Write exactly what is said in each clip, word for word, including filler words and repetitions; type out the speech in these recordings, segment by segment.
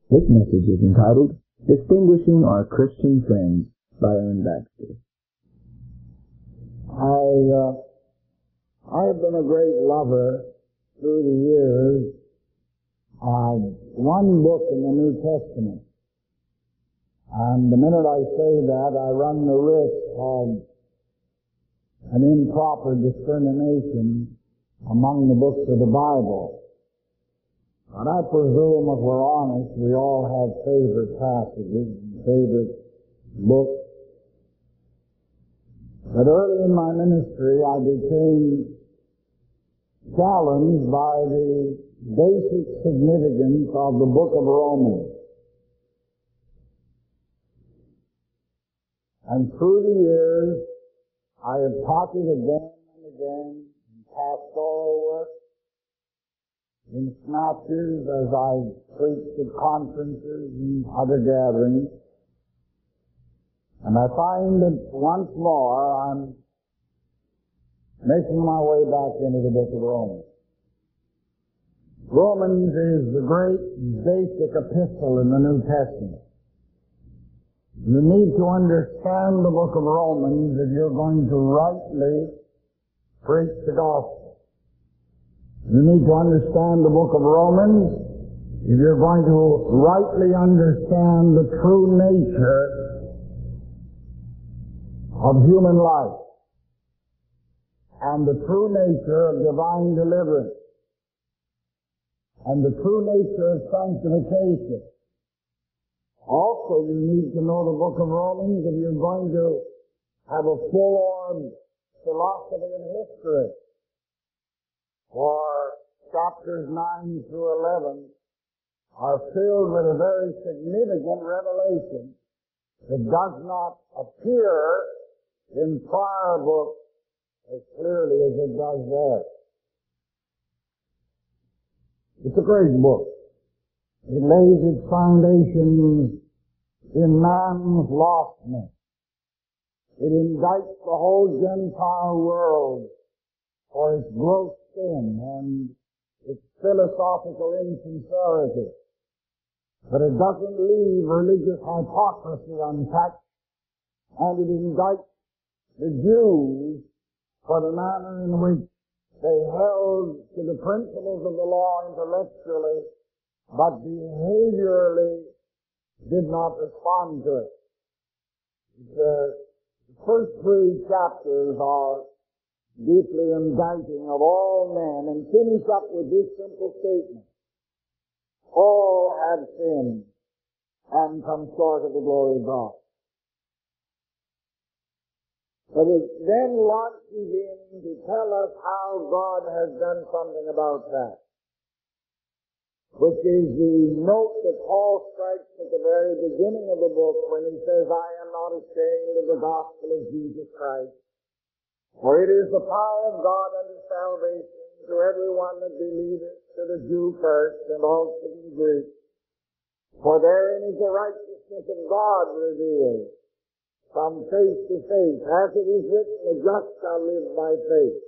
This message is entitled, Distinguishing Our Christian Friends by Aaron Baxter. I, uh, I've been a great lover through the years of one book in the New Testament. And the minute I say that, I run the risk of an improper discrimination among the books of the Bible. But I presume, if we're honest, we all have favorite passages, favorite books. But early in my ministry, I became challenged by the basic significance of the book of Romans. And through the years, I have taught it again and again in pastoral work, in snatches as I preached at conferences and other gatherings. And I find that once more I'm making my way back into the book of Romans. Romans is the great basic epistle in the New Testament. You need to understand the book of Romans if you're going to rightly preach the gospel. You need to understand the book of Romans if you're going to rightly understand the true nature of human life and the true nature of divine deliverance and the true nature of sanctification. Also, you need to know the book of Romans if you're going to have a full-on philosophy and history. For chapters nine through eleven are filled with a very significant revelation that does not appear in prior books as clearly as it does there. It's a great book. It lays its foundations in man's lostness. It indicts the whole Gentile world for its gross sin and its philosophical insincerity. But it doesn't leave religious hypocrisy untouched, and it indicts the Jews for the manner in which they held to the principles of the law intellectually, but behaviorally did not respond to it. The first three chapters are deeply indicting of all men and finish up with this simple statement: all have sinned and come short of the glory of God. But it then launches in to tell us how God has done something about that, which is the note that Paul strikes at the very beginning of the book when he says, I am not ashamed of the gospel of Jesus Christ, for it is the power of God unto salvation to everyone that believeth, to the Jew first, and also to the Greek. For therein is the righteousness of God revealed, from faith to faith, as it is written, the just shall live by faith.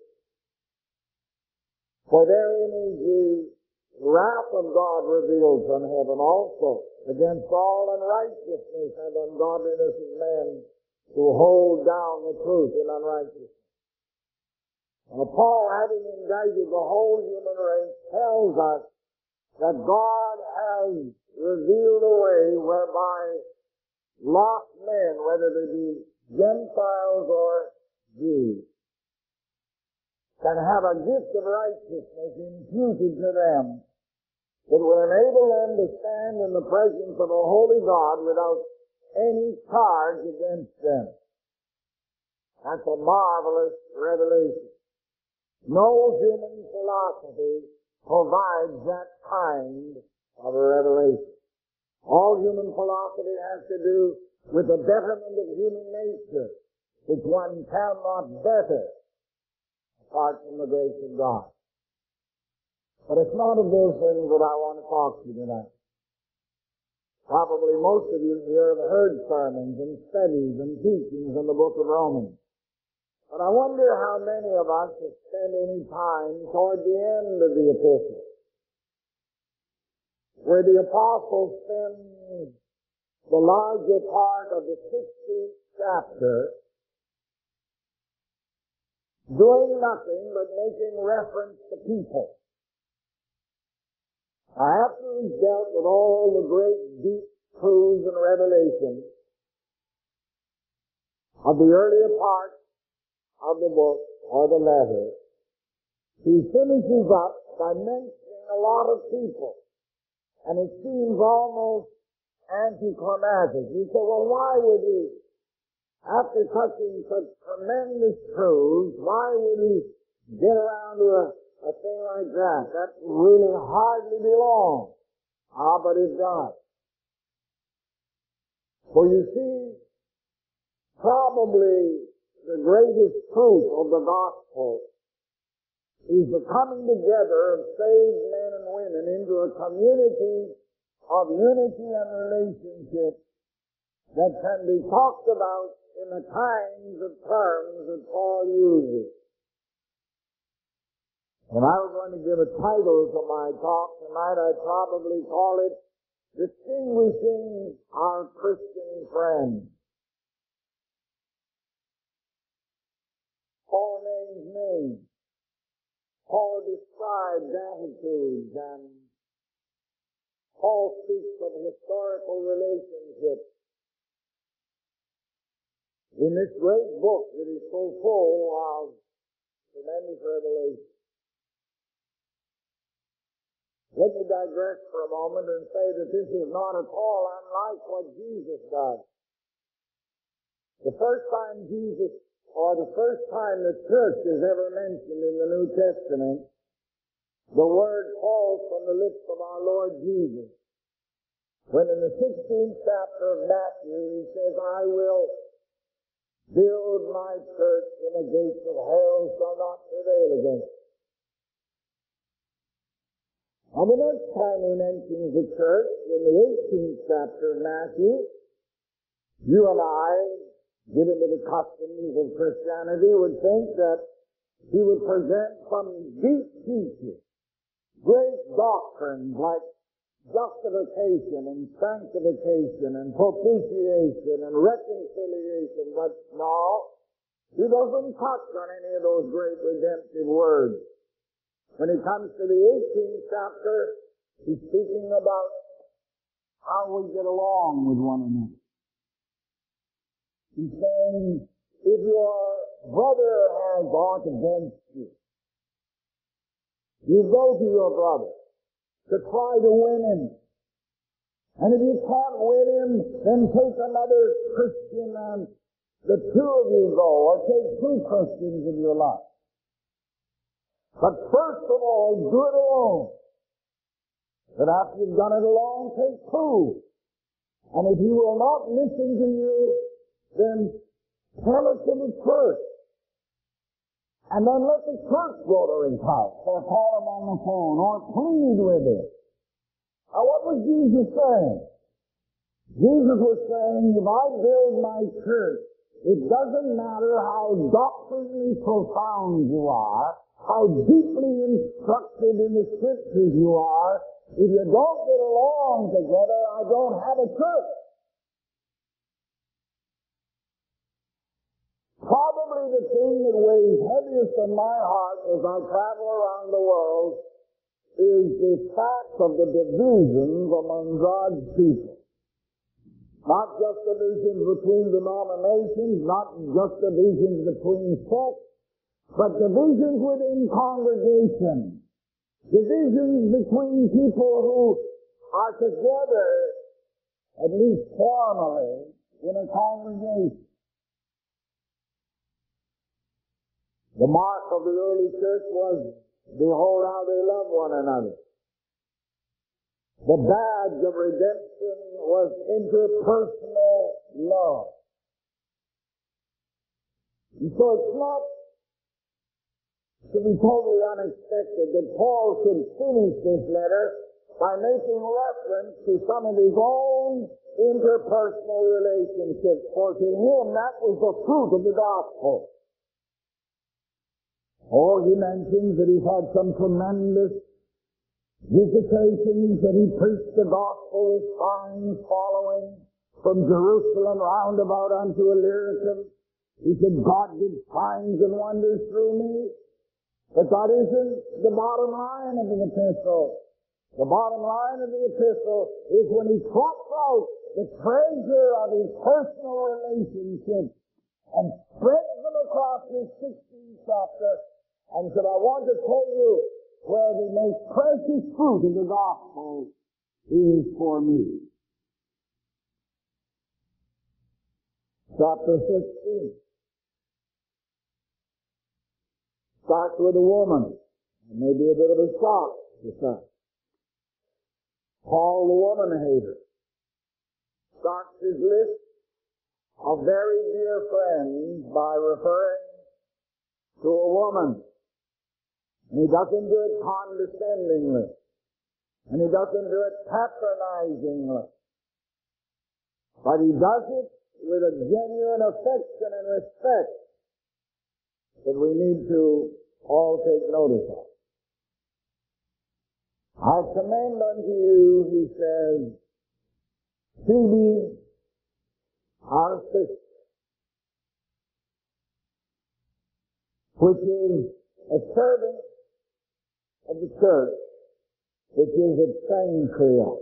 For therein is the wrath of God revealed from heaven also, against all unrighteousness and ungodliness of men who hold down the truth in unrighteousness. Now, Paul, having indicted the whole human race, tells us that God has revealed a way whereby lost men, whether they be Gentiles or Jews, can have a gift of righteousness imputed to them that will enable them to stand in the presence of a holy God without any charge against them. That's a marvelous revelation. No human philosophy provides that kind of a revelation. All human philosophy has to do with the betterment of human nature, which one cannot better apart from the grace of God. But it's not of those things that I want to talk to you tonight. Probably most of you here have heard sermons and studies and teachings in the book of Romans. But I wonder how many of us have spent any time toward the end of the epistle. where the apostles spend the larger part of the sixteenth chapter doing nothing but making reference to people. After he's dealt with all the great deep truths and revelations of the earlier part of the book or the letter, he finishes up by mentioning a lot of people. And it seems almost anticlimactic. You say, well, why would he, after touching such tremendous truths, why would he get around to a, a thing like that? That really hardly belongs. Ah, but it does. For you see, probably the greatest truth of the gospel is the coming together of saved men and women into a community of unity and relationship that can be talked about in the kinds of terms that Paul uses. When I was going to give a title to my talk tonight, I'd probably call it Distinguishing Our Christian Friends. Paul names names. Paul describes attitudes, and Paul speaks of historical relationships. In this great book that is so full of tremendous revelation. Let me digress for a moment and say that this is not at all unlike what Jesus does. The first time Jesus, or the first time the church is ever mentioned in the New Testament, the word falls from the lips of our Lord Jesus. When in the sixteenth chapter of Matthew he says, I will build my church and the gates of hell shall not prevail against it. And the next time he mentions the church, in the eighteenth chapter of Matthew, you and I, given to the customs of Christianity, would think that he would present some deep teaching, great doctrines like justification and sanctification and propitiation and reconciliation, but no, he doesn't touch on any of those great redemptive words. When it comes to the eighteenth chapter, he's speaking about how we get along with one another. He's saying, if your brother has aught against you, you go to your brother to try to win him. And if you can't win him, then take another Christian and the two of you go, or take two Christians in your life. But first of all, do it alone. But after you've done it alone, take two. And if he will not listen to you, then tell it to the church. And then let the church go to his house, or call him on the phone, or plead with him. Now what was Jesus saying? Jesus was saying, if I build my church, it doesn't matter how doctrinally profound you are, how deeply instructed in the scriptures you are, if you don't get along together, I don't have a church. Probably the thing that weighs heaviest on my heart as I travel around the world is the fact of the divisions among God's people. Not just divisions between denominations, not just divisions between sects, but divisions within congregations. Divisions between people who are together, at least formally, in a congregation. The mark of the early church was, behold how they love one another. The badge of redemption was interpersonal love. And so it's not to be totally unexpected that Paul should finish this letter by making reference to some of his own interpersonal relationships, for to him that was the fruit of the gospel. Oh, he mentions that he's had some tremendous visitations that he preached the gospel with signs following from Jerusalem round about unto Illyricum. He said, God did signs and wonders through me. But that isn't the bottom line of the epistle. The bottom line of the epistle is when he plucks out the treasure of his personal relationships and spreads them across this sixteenth chapter and said, I want to tell you where the most precious fruit of the gospel is for me. Chapter sixteen starts with a woman. It may be a bit of a shock to some. Paul, the woman hater, starts his list of very dear friends by referring to a woman. And he doesn't do it condescendingly. And he doesn't do it patronizingly. But he does it with a genuine affection and respect that we need to all take notice of. I commend unto you, he says, Phoebe, our sister, which is a servant of the church, which is at Cenchrea,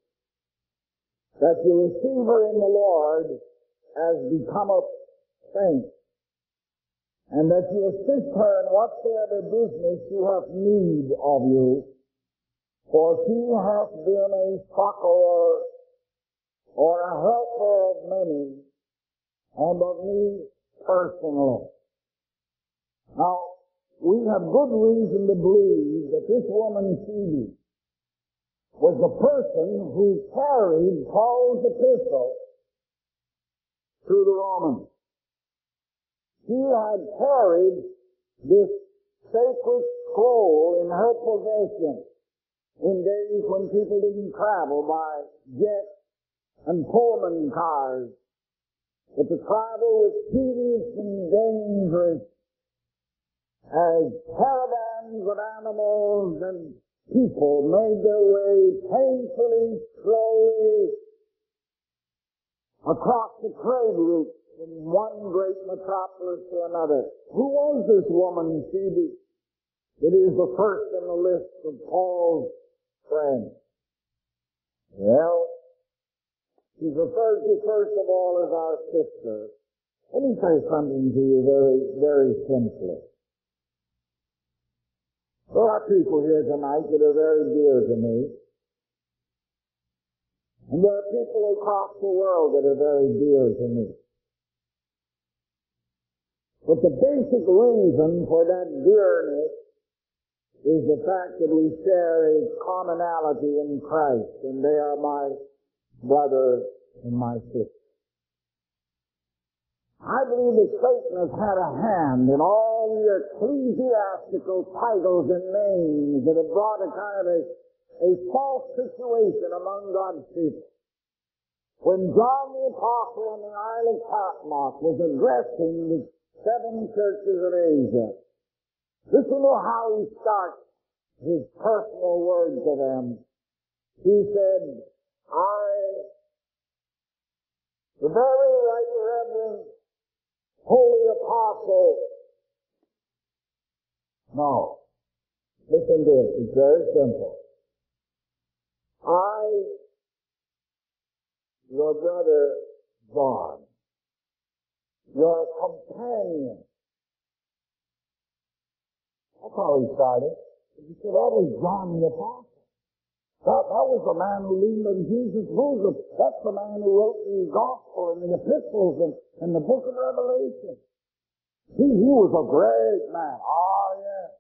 that you receive her in the Lord as becometh saints, and that you assist her in whatsoever business she hath need of you, for she hath been a succorer or a helper of many, and of me personally. Now, we have good reason to believe that this woman, Phoebe, was the person who carried Paul's epistle to the Romans. She had carried this sacred scroll in her possession in days when people didn't travel by jet and Pullman cars, but the travel was tedious and dangerous as caravans of animals and people made their way painfully, slowly across the trade route from one great metropolis to another. Who was this woman, Phoebe, that is the first in the list of Paul's friends? Well, she's referred to first of all as our sister. Let me say something to you very, very simply. There are people here tonight that are very dear to me. And there are people across the world that are very dear to me. But the basic reason for that dearness is the fact that we share a commonality in Christ, and they are my brother and my sister. I believe that Satan has had a hand in all the ecclesiastical titles and names that have brought a kind of a, a false situation among God's people. When John the Apostle on the Isle of Patmos was addressing the seven churches of Asia, listen to how he starts his personal word to them. He said, I, the very right reverend holy apostle. No. Listen to it. It's very simple. I, your brother John, your companion. That's how he started. He said, that was John the Apostle. That, that was the man who leaned on Jesus' bosom. That's the man who wrote the gospel and the epistles and, and the book of Revelation. He, he was a great man. Ah, yes.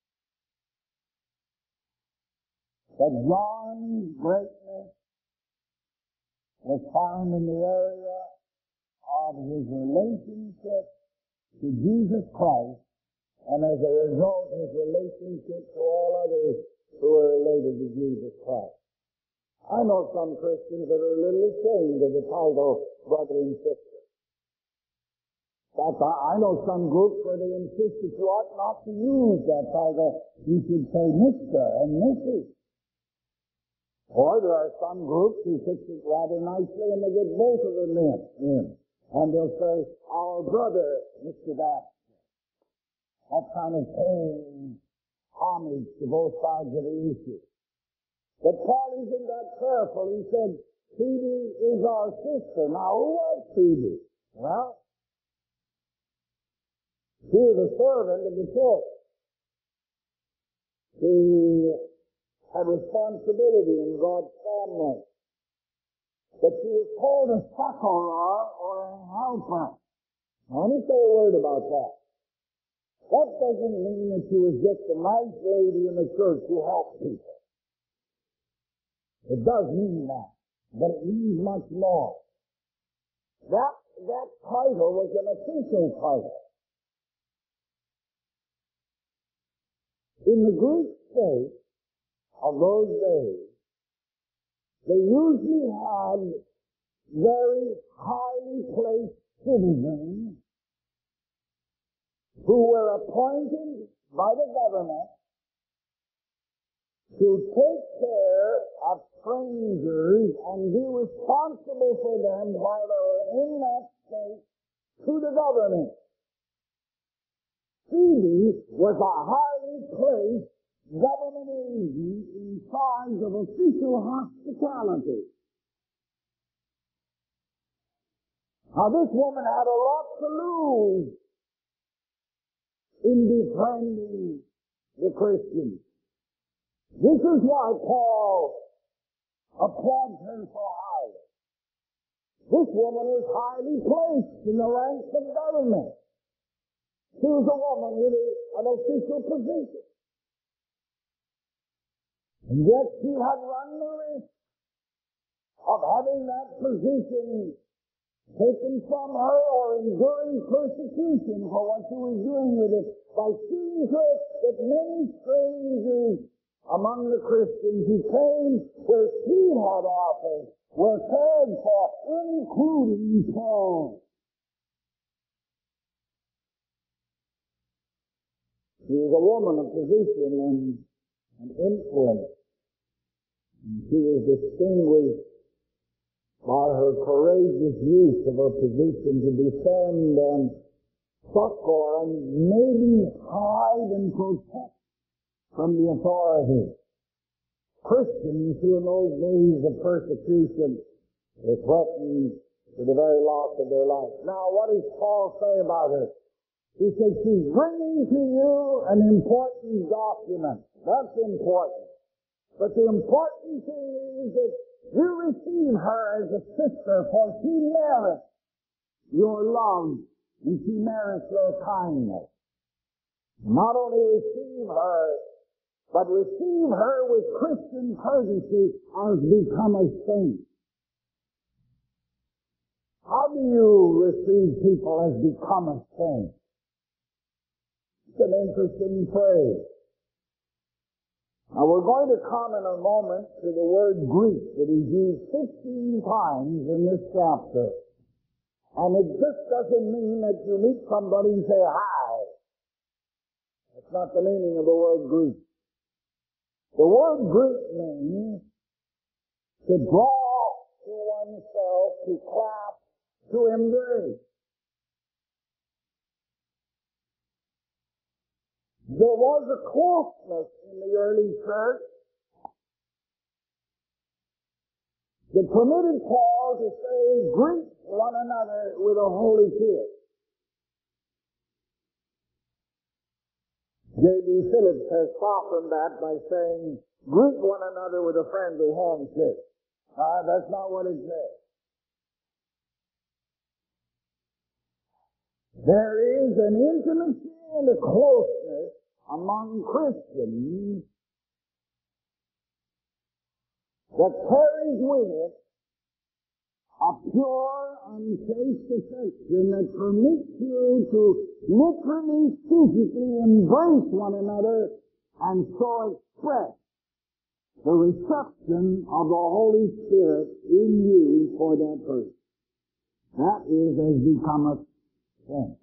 But John's greatness was found in the area of his relationship to Jesus Christ, and as a result, his relationship to all others who are related to Jesus Christ. I know some Christians that are a little ashamed of the title brother and sister. That's, I know some groups where they insist that you ought not to use that title. You should say Mister and Missus Or there are some groups who fix it rather nicely and they get both of them in. in. And they'll say, our brother, Mister Baxter. That kind of paying homage to both sides of the issue. But Paul isn't that careful. He said, Phoebe is our sister. Now, who was Phoebe? Well, she was a servant of the church. She had responsibility in God's family. But she was called a succorer or a helper. Now, let me say a word about that. That doesn't mean that she was just a nice lady in the church who helped people. It does mean that, but it means much more. That, that title was an official title. In the Greek state of those days, they usually had very highly placed citizens who were appointed by the government to take care of strangers and be responsible for them while they were in that state to the government. Phoebe was a highly placed government agent in charge of official hospitality. Now this woman had a lot to lose in befriending the Christians. This is why Paul applauds her so highly. This woman was highly placed in the ranks of government. She was a woman with a, an official position. And yet she had run the risk of having that position taken from her or enduring persecution for what she was doing with it by seeing to it that many strangers among the Christians who came where she had offered were cared for, including Paul. She was a woman of position and, and influence. And she was distinguished by her courageous use of her position to defend and succor and maybe hide and protect from the authorities. Christians who in those days of persecution were threatened with the very loss of their life. Now, what does Paul say about her? He says she's bringing to you an important document. That's important. But the important thing is that you receive her as a sister, for she merits your love and she merits your kindness. Not only receive her, but receive her with Christian courtesy as become a saint. How do you receive people as become a saint? It's an interesting phrase. Now we're going to come in a moment to the word Greek that is used fifteen times in this chapter. And it just doesn't mean that you meet somebody and say hi. That's not the meaning of the word Greek. The word Greek means to draw to oneself, to clasp, to embrace. There was a closeness in the early church that permitted Paul to say, greet one another with a holy kiss. J B Phillips has softened that by saying, greet one another with a friendly handshake. Uh, that's not what it says. There is an intimacy and a closeness among Christians that carries with it a pure and chaste affection that permits you to literally, physically embrace one another and so express the reception of the Holy Spirit in you for that person. That is as becometh saints.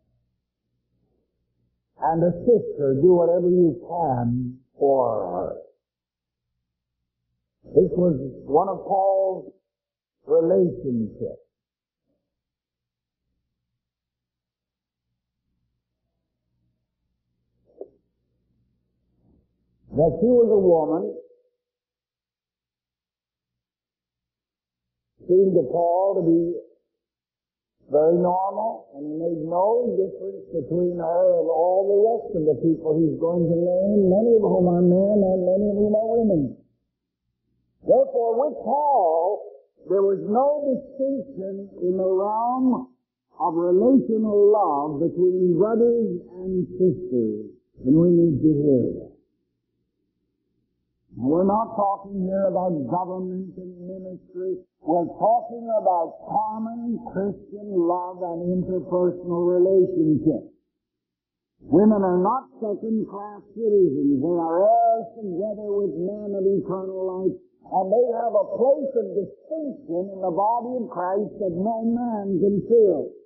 And a sister, do whatever you can for her. This was one of Paul's relationships. That she was a woman seemed to Paul to be very normal, and he made no difference between her and all the rest of the people he's going to name, many of whom are men and many of whom are women. Therefore, with Paul, there was no distinction in the realm of relational love between brothers and sisters, and we need to hear that. Now, we're not talking here about government and ministry. We're talking about common Christian love and interpersonal relationships. Women are not second-class citizens. They are heirs together with men of eternal life, and they have a place of distinction in the body of Christ that no man can fill.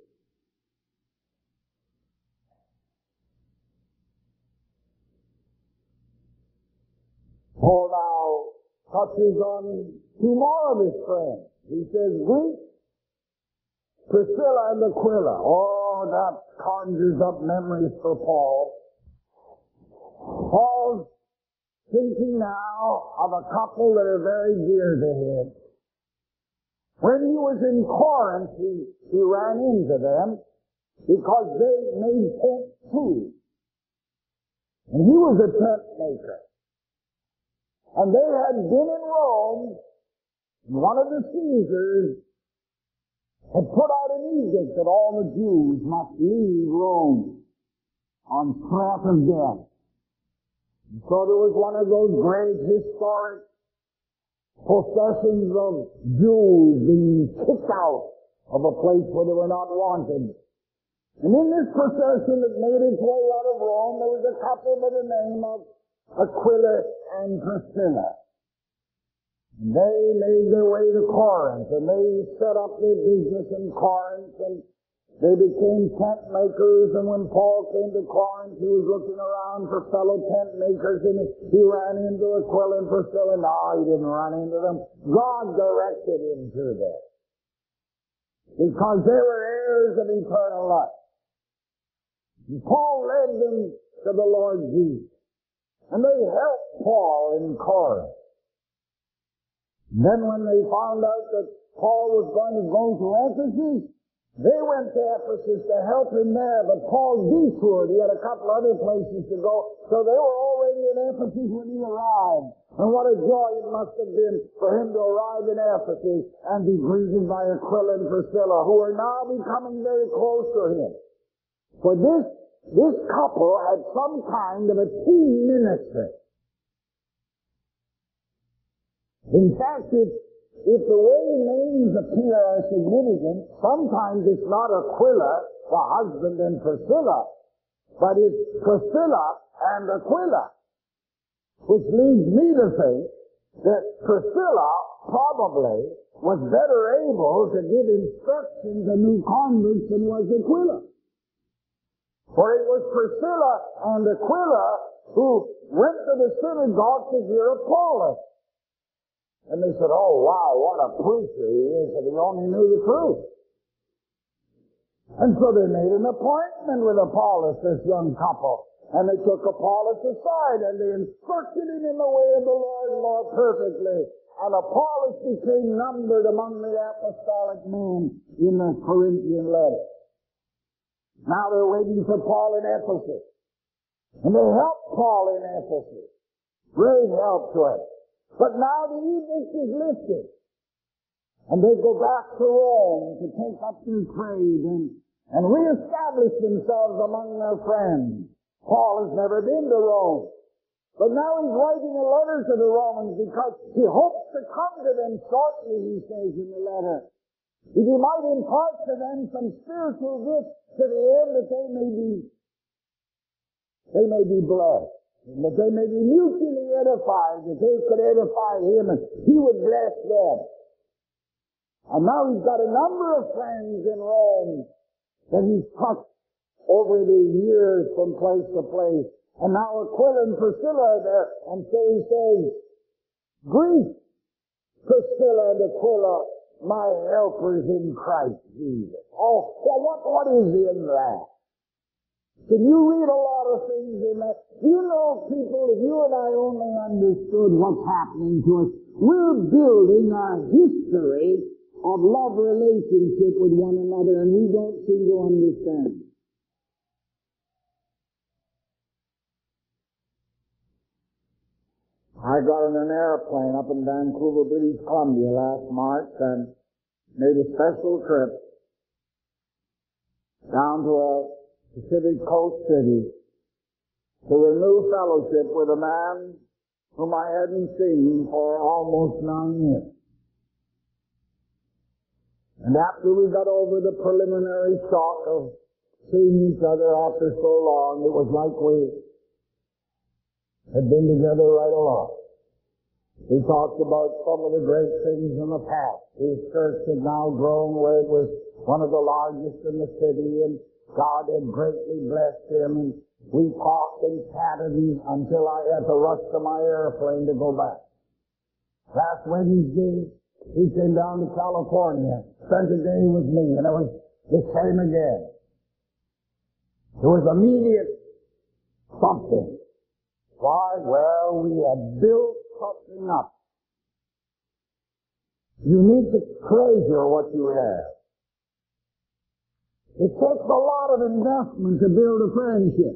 Paul now touches on two more of his friends. He says, Greek, Priscilla and Aquila. Oh, that conjures up memories for Paul. Paul's thinking now of a couple that are very dear to him. When he was in Corinth, he, he ran into them because they made tent too. And he was a tent maker. And they had been in Rome, and one of the Caesars had put out an edict that all the Jews must leave Rome on threat of death. And so there was one of those great historic processions of Jews being kicked out of a place where they were not wanted. And in this procession that made its way out of Rome, there was a couple by the name of Aquila and Priscilla. They made their way to Corinth, and they set up their business in Corinth, and they became tent makers. And when Paul came to Corinth, he was looking around for fellow tent makers, and he ran into Aquila and Priscilla. No, he didn't run into them. God directed him to them, because they were heirs of eternal life. And Paul led them to the Lord Jesus. And they helped Paul in Corinth. Then when they found out that Paul was going to go to Ephesus, they went to Ephesus to help him there, but Paul detoured. He had a couple other places to go, so they were already in Ephesus when he arrived. And what a joy it must have been for him to arrive in Ephesus and be greeted by Aquila and Priscilla, who are now becoming very close to him. For this This couple had some kind of a team ministry. In fact, if, if the way names appear are significant, sometimes it's not Aquila, the husband, and Priscilla, but it's Priscilla and Aquila, which leads me to think that Priscilla probably was better able to give instructions to new converts than was Aquila. For it was Priscilla and Aquila who went to the synagogue to hear Apollos. And they said, oh, wow, what a preacher he is if he only knew the truth. And so they made an appointment with Apollos, this young couple. And they took Apollos aside and they instructed him in the way of the Lord more perfectly. And Apollos became numbered among the apostolic men in the Corinthian letter. Now they're waiting for Paul in Ephesus. And they helped Paul in Ephesus. Great help to him. But now the edict is lifted. And they go back to Rome to take up their trade and, and reestablish themselves among their friends. Paul has never been to Rome. But now he's writing a letter to the Romans because he hopes to come to them shortly, he says in the letter. If he might impart to them some spiritual gifts to the end that they may be, they may be blessed, and that they may be mutually edified, that they could edify him, and he would bless them. And now he's got a number of friends in Rome that he's touched over the years from place to place. And now Aquila and Priscilla are there, and so he says, Greece, Priscilla and Aquila, my helpers in Christ Jesus. Oh, well, what, what is in that? Can you read a lot of things in that? You know, people, if you and I only understood what's happening to us, we're building our history of love relationship with one another, and we don't seem to understand. I got on an airplane up in Vancouver, British Columbia last March and made a special trip down to a Pacific Coast city to renew fellowship with a man whom I hadn't seen for almost nine years. And after we got over the preliminary shock of seeing each other after so long, it was like we had been together right along. We talked about some of the great things in the past. His church had now grown where it was one of the largest in the city, and God had greatly blessed him, and we talked and chatted until I had to rush to my airplane to go back. Last Wednesday, he came down to California, spent a day with me, and it was the same again. There was immediate something. Why? Well, we had built something up. You need to treasure what you have. It takes a lot of investment to build a friendship.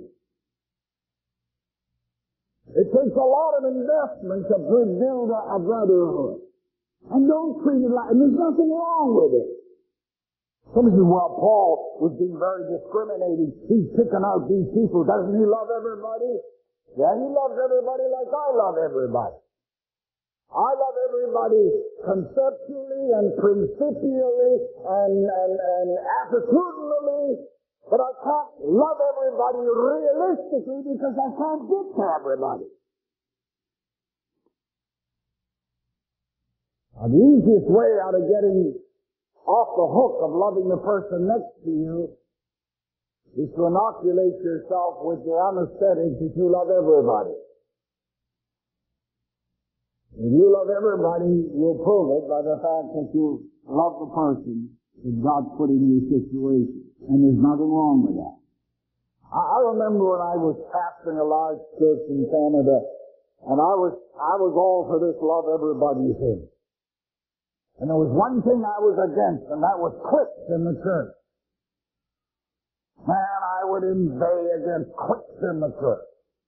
It takes a lot of investment to build a, a brotherhood. And don't treat it like, and there's nothing wrong with it. Somebody says, well, Paul was being very discriminating. He's picking out these people. Doesn't he love everybody? Yeah, he loves everybody like I love everybody. I love everybody conceptually and principially and, and, and attitudinally, but I can't love everybody realistically because I can't get to everybody. Now, the easiest way out of getting off the hook of loving the person next to you is to inoculate yourself with the anesthetic that you love everybody. If you love everybody, you'll prove it by the fact that you love the person that God's put in your situation. And there's nothing wrong with that. I remember when I was pastoring a large church in Canada, and I was, I was all for this love everybody thing. And there was one thing I was against, and that was cliques in the church. Man, I would inveigh against cliques in the church.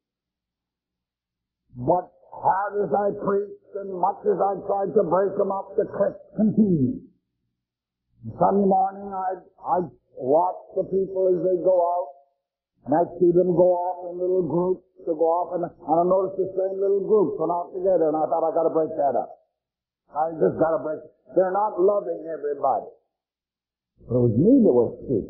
But hard as I preached and much as I tried to break them up, the cliques continued. Sunday morning, I'd, I'd watch the people as they go out, and I'd see them go off in little groups to go off, and, and I noticed the same little groups went out together, and I thought, I gotta break that up. I just gotta break it. They're not loving everybody. But it was me that was sick.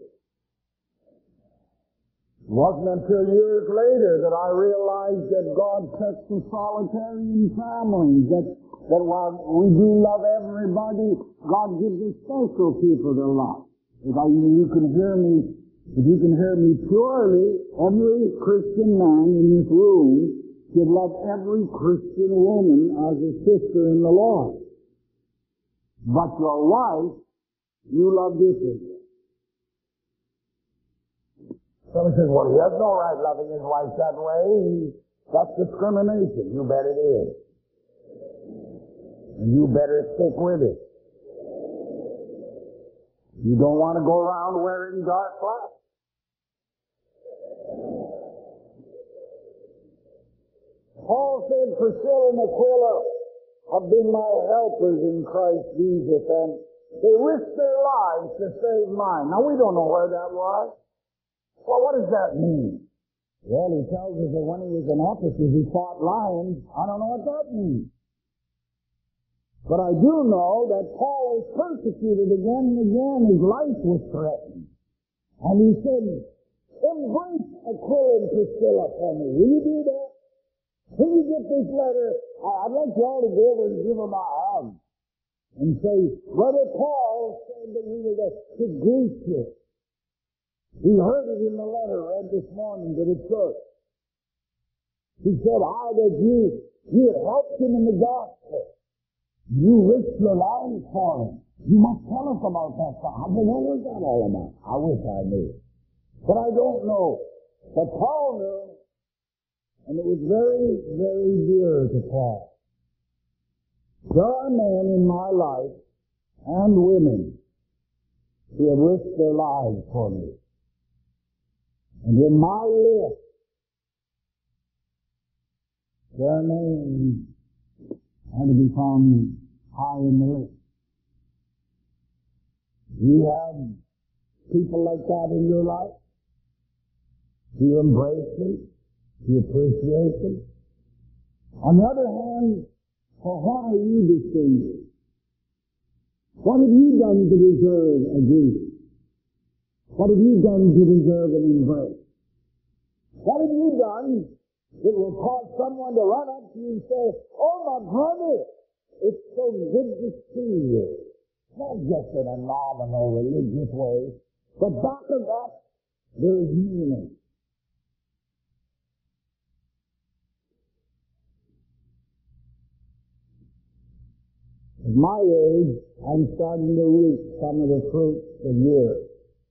It wasn't until years later that I realized that God sets the solitary families, that, that while we do love everybody, God gives us special people to love. If I, you can hear me, if you can hear me purely, every Christian man in this room should love every Christian woman as a sister in the Lord. But your wife, you love differently. Somebody says, well, he has no right loving his wife that way. That's discrimination. You bet it is. And you better stick with it. You don't want to go around wearing dark clothes. Paul said, Priscilla and Aquila have been my helpers in Christ Jesus, and they risked their lives to save mine. Now, we don't know where that was. Well, what does that mean? Well, he tells us that when he was in Ephesus, he fought lions. I don't know what that means. But I do know that Paul was persecuted again and again. His life was threatened. And he said, embrace Aquila and Priscilla for me. Will you do that? When you get this letter, I'd like you all to go over and give them a hug and say, Brother Paul said that we were to, to greet you. We heard it in the letter read this morning to the church. He said how that you, you had helped him in the gospel. You risked your life for him. You must tell us about that. Well, what was that all about? I wish I knew. But I don't know. But Paul knew, and it was very, very dear to Paul. There are men in my life and women who have risked their lives for me. And in my list, their names are to be found high in the list. You have people like that in your life? Do you embrace them? Do you appreciate them? On the other hand, for what are you distinguished? What have you done to deserve a greeting? What have you done to deserve an embrace? What have you done that will cause someone to run up to you and say, "Oh, my brother, it's so good to see you." Not just in a nominal religious way, but back of that, there is meaning. At my age, I'm starting to reap some of the fruits of years.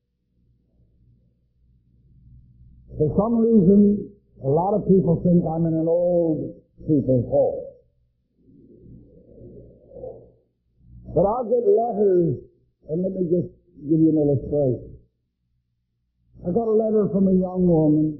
For some reason, a lot of people think I'm in an old people's home. But I'll get letters, and let me just give you an illustration. I got a letter from a young woman.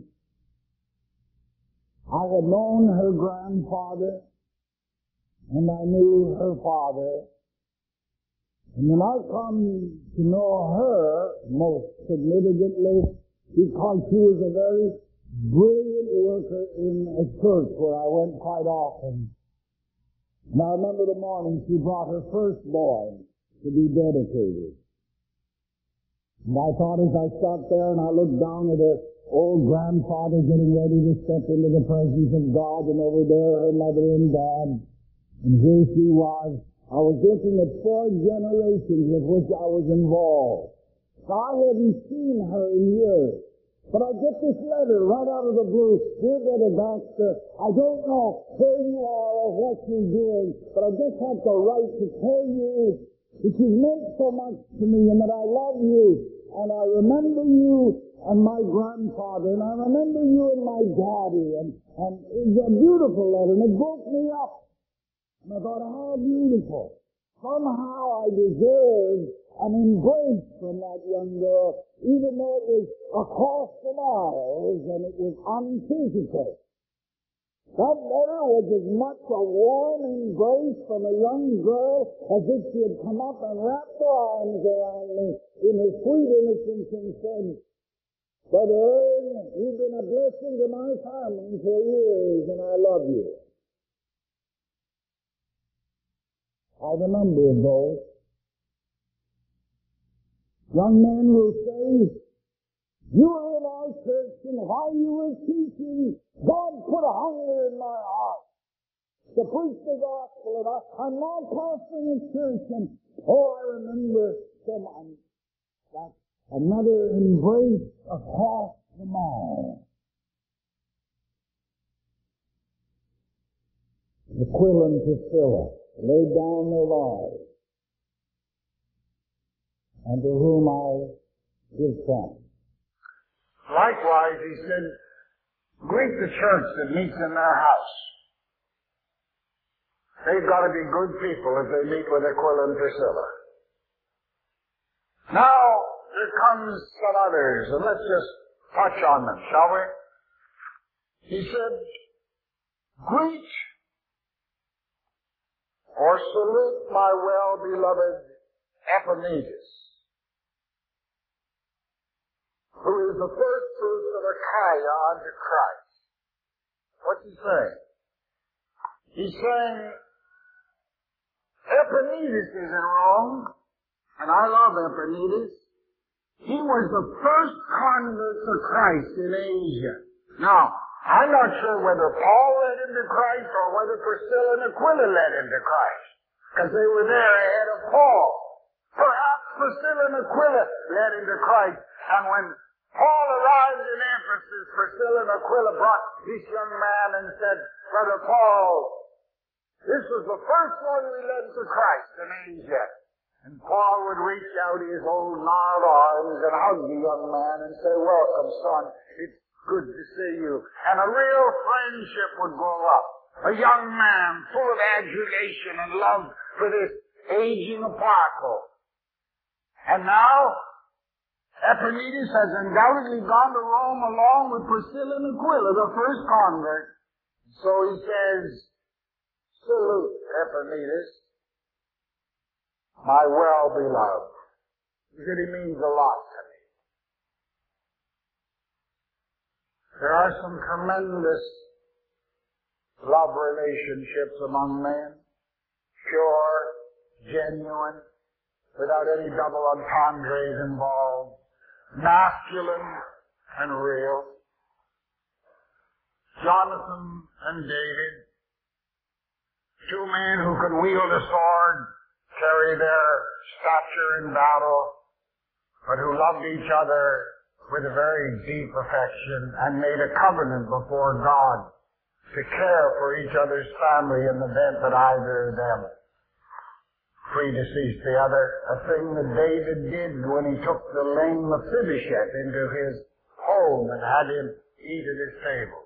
I had known her grandfather, and I knew her father. And then I come to know her most significantly because she was a very brilliant worker in a church where I went quite often. And I remember the morning she brought her firstborn to be dedicated. And I thought as I sat there and I looked down at her old grandfather getting ready to step into the presence of God, and over there her mother and dad, and here she was. I was looking at four generations with which I was involved. Now, I hadn't seen her in years. But I get this letter right out of the blue. Dear Brother Baxter, I don't know where you are or what you're doing, but I just have the right to tell you that you've meant so much to me and that I love you. And I remember you and my grandfather, and I remember you and my daddy. And, and it's a beautiful letter, and it broke me up. And I thought, how beautiful. Somehow I deserved an embrace from that young girl, even though it was across the miles and it was unphysical. That letter was as much a warm embrace from a young girl as if she had come up and wrapped her arms around me in her sweet innocence and said, "Brother Ern, you've been a blessing to my family for years, and I love you." I have a number of those. Young men will say, "You were in our church, and while you were teaching, God put a hunger in my heart to preach the gospel, and I, I'm now pastoring a church, and oh, I remember someone, that another embrace across the mile." Aquila and Priscilla laid down their lives, and to whom I give thanks. Likewise, he said, greet the church that meets in their house. They've got to be good people if they meet with Aquila and Priscilla. Now, here comes some others, and let's just touch on them, shall we? He said, greet or salute my well-beloved Epaenetus, who is the first fruits of Achaia unto Christ. What's he saying? He's saying, Epaenetus isn't wrong, and I love Epaenetus. He was the first convert to Christ in Asia. Now, I'm not sure whether Paul led him to Christ or whether Priscilla and Aquila led him to Christ, because they were there ahead of Paul. Perhaps Priscilla and Aquila led him to Christ, and when Paul arrived in Ephesus, Priscilla and Aquila brought this young man and said, Brother Paul, This was the first one we led to Christ in Asia. And Paul would reach out his old gnarled arms and hug the young man and say, welcome, son. It's good to see you. And a real friendship would grow up. A young man full of adulation and love for this aging apostle. And now, Epaphras has undoubtedly gone to Rome along with Priscilla and Aquila, the first convert. So he says, salute Epaphras, my well-beloved. Because he means a lot to me. There are some tremendous love relationships among men, pure, genuine, without any double entendres involved, masculine and real. Jonathan and David, two men who could wield a sword, carry their stature in battle, but who loved each other with a very deep affection and made a covenant before God to care for each other's family in the event that either of them predeceased the other, a thing that David did when he took the lame Mephibosheth into his home and had him eat at his table.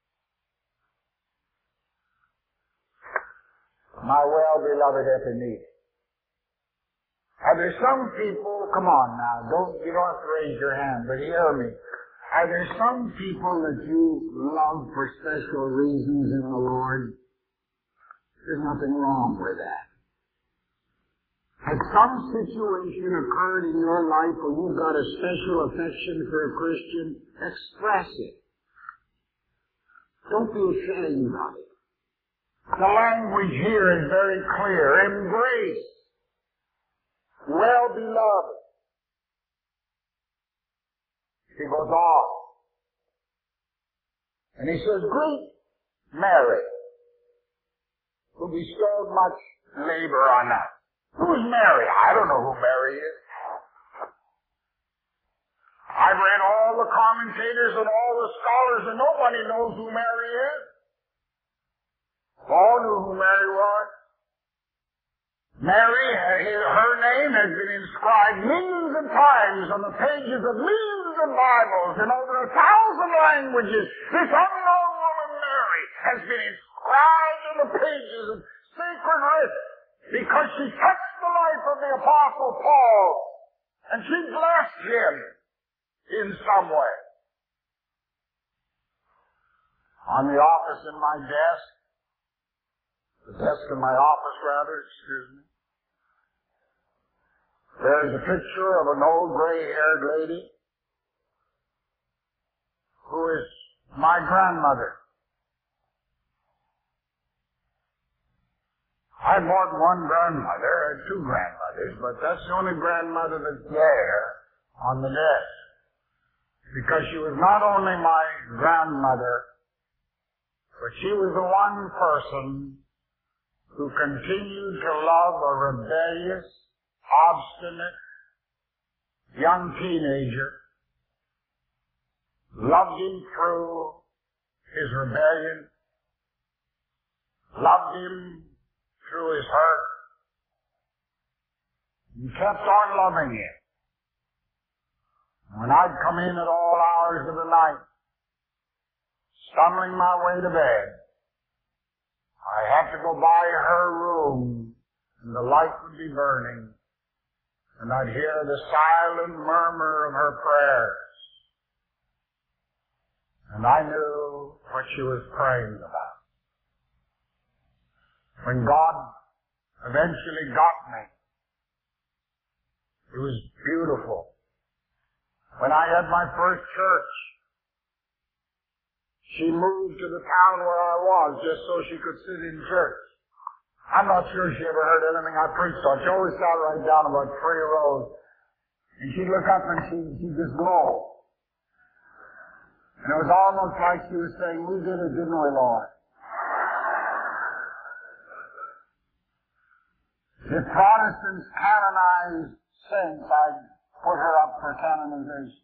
My well-beloved Epaphras. Are there some people, come on now, don't, you don't have to raise your hand, but hear me. Are there some people that you love for special reasons in the Lord? There's nothing wrong with that. Has some situation occurred in your life where you've got a special affection for a Christian? Express it. Don't be ashamed of it. The language here is very clear. Embrace. Well-beloved. He goes off. And he says, greet Mary, who bestowed much labor on us. Who's Mary? I don't know who Mary is. I've read all the commentators and all the scholars, and nobody knows who Mary is. Paul knew who Mary was. Mary, her name has been inscribed millions of times on the pages of millions of Bibles in over a thousand languages. This unknown woman, Mary, has been inscribed in the pages of sacred writ because she touched the life of the Apostle Paul and she blessed him in some way. On the office in my desk, the desk in my office rather, excuse me, there's a picture of an old gray-haired lady who is my grandmother. I have more than one grandmother, I have two grandmothers, but that's the only grandmother that's there on the desk. Because she was not only my grandmother, but she was the one person who continued to love a rebellious, obstinate, young teenager, loved him through his rebellion, loved him through his hurt, and kept on loving him. When I'd come in at all hours of the night, stumbling my way to bed, I had to go by her room, and the light would be burning, and I'd hear the silent murmur of her prayers. And I knew what she was praying about. When God eventually got me, it was beautiful. When I had my first church, she moved to the town where I was just so she could sit in church. I'm not sure she ever heard anything I preached on. She always sat right down about three rows. And she'd look up and she'd, she'd just glow. And it was almost like she was saying, we did it, didn't we, Lord? If Protestants canonized saints, I'd put her up for canonization.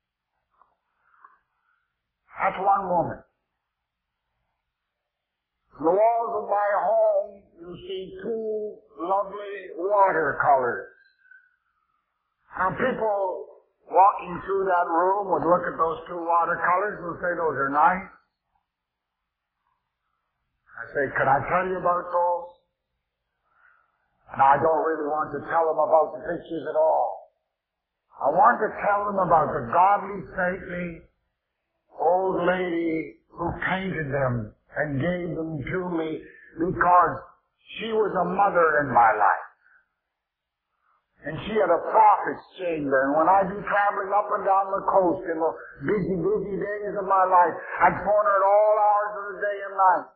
That's one woman On the walls of my home, you see two lovely watercolors. Now people walking through that room would look at those two watercolors and say, those are nice. I say, could I tell you about those? And I don't really want to tell them about the pictures at all. I want to tell them about the godly, saintly old lady who painted them and gave them to me because she was a mother in my life. And she had a prophet's chamber. And when I'd be traveling up and down the coast in the busy, busy days of my life, I'd phone her at all hours of the day and night.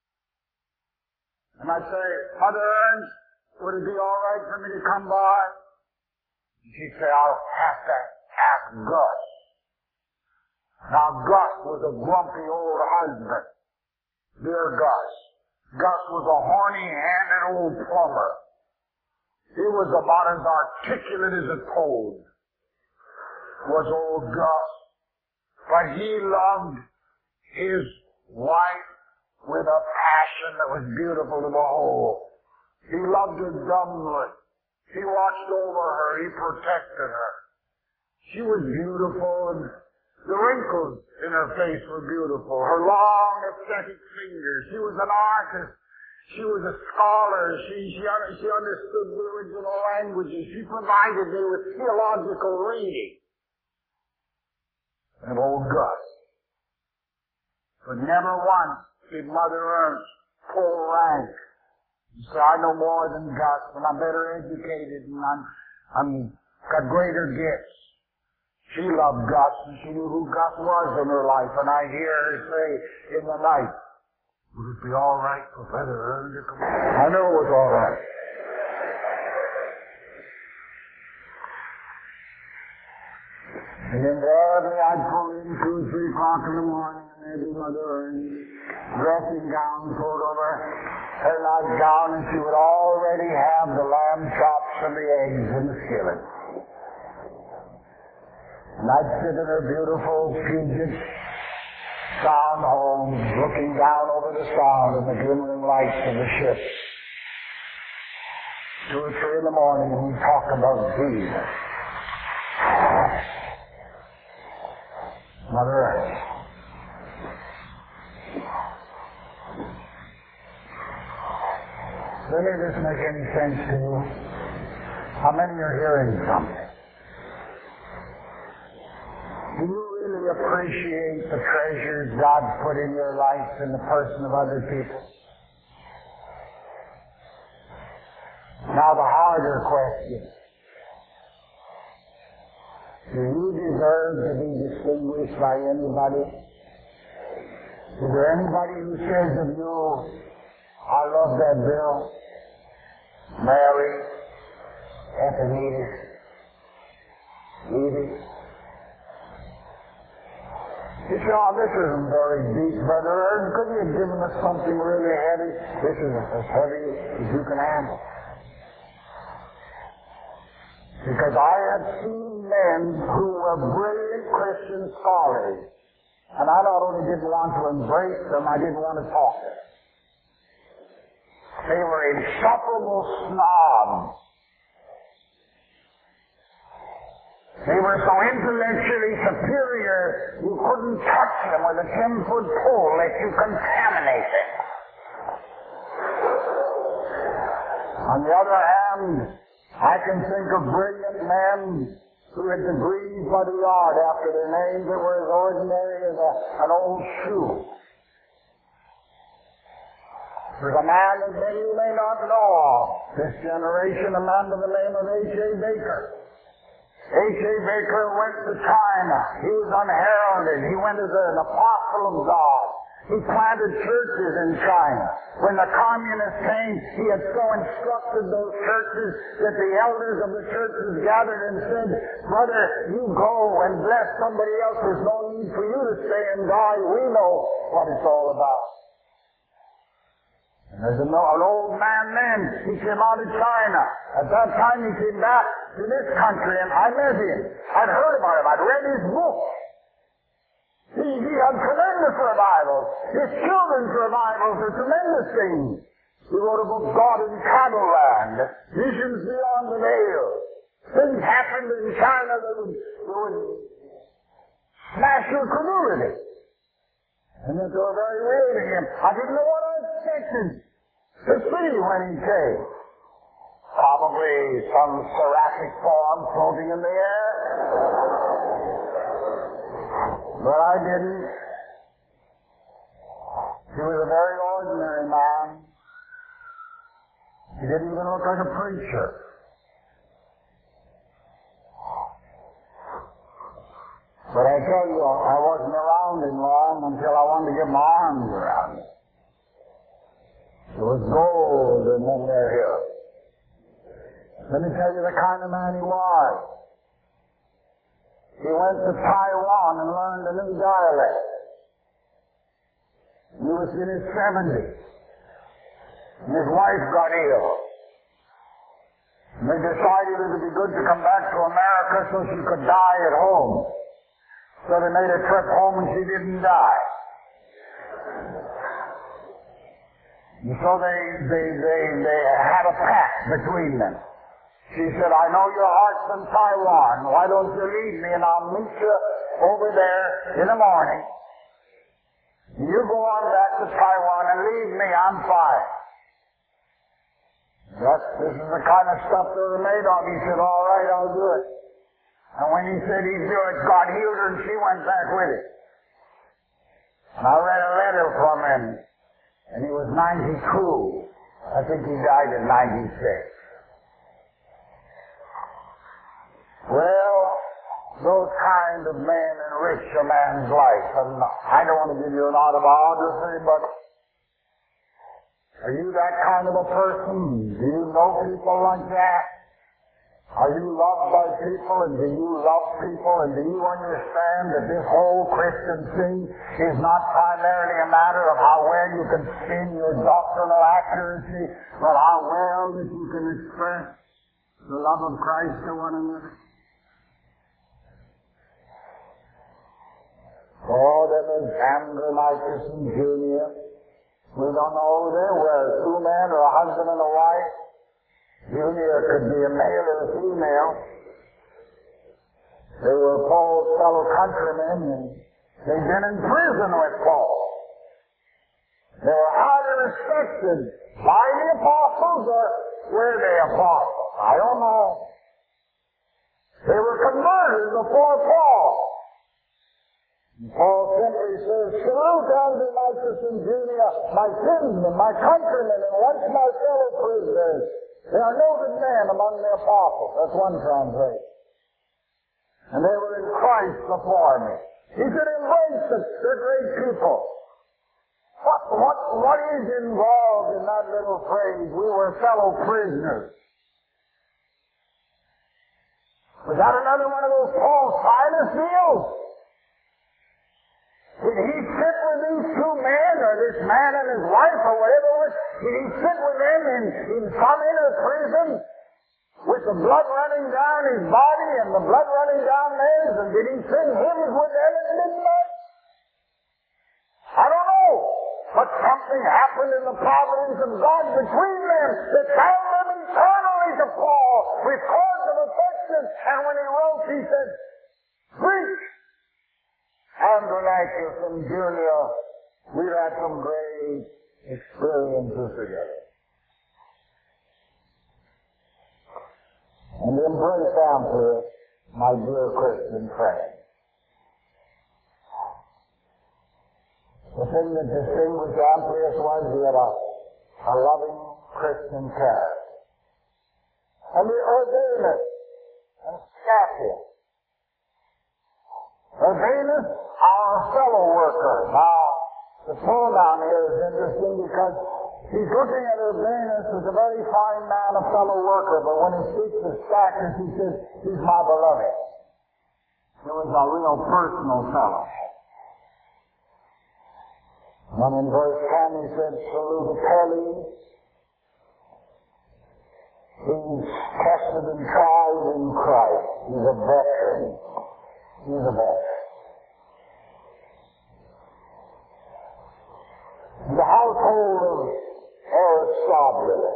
And I'd say, Mother Ernst, would it be all right for me to come by? And she'd say, I'll have to ask Gus. Now Gus was a grumpy old husband. Dear Gus. Gus was a horny-handed old plumber. He was about as articulate as a toad, was old Gus. But he loved his wife with a passion that was beautiful to behold. He loved her dumbly. He watched over her. He protected her. She was beautiful, and the wrinkles in her face were beautiful. Her long, aesthetic fingers. She was an artist. She was a scholar. She, she, she understood the original languages. She provided me with theological reading. And old Gus. But never once did Mother Ernst pull rank. She said, I know more than Gus, and I'm better educated, and I'm, I'm got greater gifts. She loved Gus, and she knew who Gus was in her life, and I hear her say in the night, would it be all right for Brother Ern to come? I know it was all right. And invariably I'd pull in two, three o'clock in the morning, and there'd be Mother Ern, dressing gown pulled over her nightgown, and she would already have the lamb chops and the eggs in the skillet. And I'd sit in her beautiful Puget sound home, looking down over the sound and the glimmering lights of the ship. Two or three in the morning, and we'd talk about Jesus. Mother Earth. Does any of this make any sense to you? How many are hearing something? Do you really appreciate the treasures God put in your life in the person of other people? Now the harder question. Do you deserve to be distinguished by anybody? Is there anybody who says of you, I love that Bill, Mary, Epimetheus, Edie? You say, oh, this isn't very deep, Brother Ern. Couldn't you have given us something really heavy? This is as heavy as you can handle. Because I have seen men who were brilliant Christian scholars, and I not only didn't want to embrace them, I didn't want to talk to them. They were insufferable snobs. They were so intellectually superior, you couldn't touch them with a ten-foot pole lest you contaminate them. On the other hand, I can think of brilliant men who had degrees by the yard after their names that were as ordinary as a, an old shoe. There's a man that many you may not know of this generation, a man by the name of H A Baker. H A Baker went to China. He was unheralded. He went as an apostle of God. He planted churches in China. When the communists came, he had so instructed those churches that the elders of the churches gathered and said, Brother, you go and bless somebody else. There's no need for you to stay and die. We know what it's all about. And there's an old man then. He came out of China. At that time he came back to this country, and I met him. I'd heard about him. I'd read his book. He, he had tremendous revivals. His children's revivals are tremendous things. He wrote a book, God in Cattleland, Visions Beyond the Veil. Things happened in China that would, that would smash your credulity. And that they were very real to him. I didn't know what I expected to see when he came. Probably some seraphic form floating in the air. But I didn't. He was a very ordinary man. He didn't even look like a preacher. But I tell you, I wasn't around him long until I wanted to get my arms around him. There was gold in them there hills. Let me tell you the kind of man he was. He went to Taiwan and learned a new dialect. He was in his seventies. And his wife got ill. And they decided it would be good to come back to America so she could die at home. So they made a trip home and she didn't die. And so they, they, they, they had a pact between them. She said, I know your heart's in Taiwan. Why don't you leave me and I'll meet you over there in the morning. You go on back to Taiwan and leave me, I'm fine. Yes, this is the kind of stuff they were made of. He said, all right, I'll do it. And when he said he'd do it, God healed her and she went back with it. And I read a letter from him, and he was ninety-two. I think he died at ninety-six. Well, those kind of men enrich a man's life. And I don't want to give you an autobiography, but are you that kind of a person? Do you know people like that? Are you loved by people, and do you love people, and do you understand that this whole Christian thing is not primarily a matter of how well you can spin your doctrinal accuracy, but how well that you can express the love of Christ to one another? Oh, there was Andronicus and Junia. We don't know who they were, two men or a husband and a wife. Junia could be a male or a female. They were Paul's fellow countrymen, and they'd been in prison with Paul. They were highly respected by the apostles, or were they apostles? I don't know. They were converted before Paul. And Paul simply says, salute Andronicus and Junia, my kinsmen, my countrymen, and once my fellow prisoners. They are noted men among the apostles. That's one translation. And they were in Christ before me. He said, embrace it. They're great people. What, what, what is involved in that little phrase? We were fellow prisoners. Was that another one of those Paul Silas deals? Did he sit with these two men, or this man and his wife, or whatever it was? Did he sit with them in, in some inner prison with the blood running down his body and the blood running down theirs? And did he sing hymns with them at midnight? I don't know. But something happened in the providence of God between them that bound them eternally to Paul with cords of affection. And when he wrote, he said, Greek, Andronicus and Junia, we've had some great experiences together. And embrace Amplius, my dear Christian friend. The thing that distinguished Amplius was he had a, a loving Christian character. And the Urbanus and Scaphius. Urbanus, our fellow worker. Now, the pronoun here is interesting because he's looking at Urbanus as a very fine man, a fellow worker, but when he speaks of Stachys, he says, he's my beloved. He was a real personal fellow. And in verse ten he said, salute Apelles. He's tested and tried in Christ. He's a veteran. He's a veteran. hold of Aristobulus.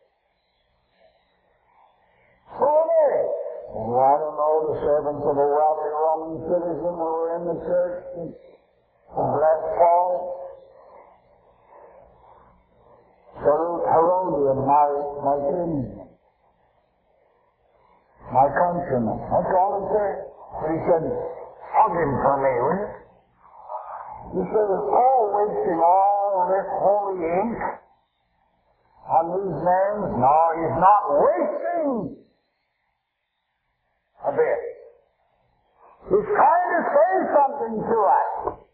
Who are they? Well, I don't know, the servants of a wealthy Roman citizen who were in the church and blessed Paul. Salute Herodian, my, my kinsman, my countryman. That's all he said. But he said, hug him for me, will you? He said, is Paul wasting all this holy ink on these names? No, he's not wasting a bit. He's trying to say something to us.